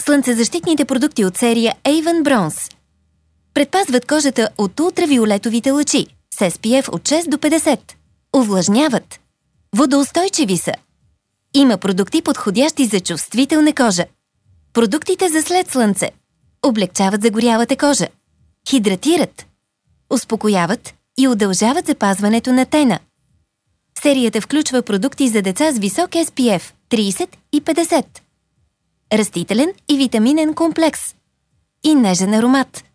Слънцезащитните продукти от серия Avon Bronze предпазват кожата от ултравиолетовите лъчи с SPF от 6 до 50. Увлажняват. Водоустойчиви са. Има продукти, подходящи за чувствителна кожа. Продуктите за след слънце облегчават загорялата кожа. Хидратират. Успокояват и удължават запазването на тена. Серията включва продукти за деца с висок SPF 30 и 50. Растителен и витаминен комплекс. И нежен аромат.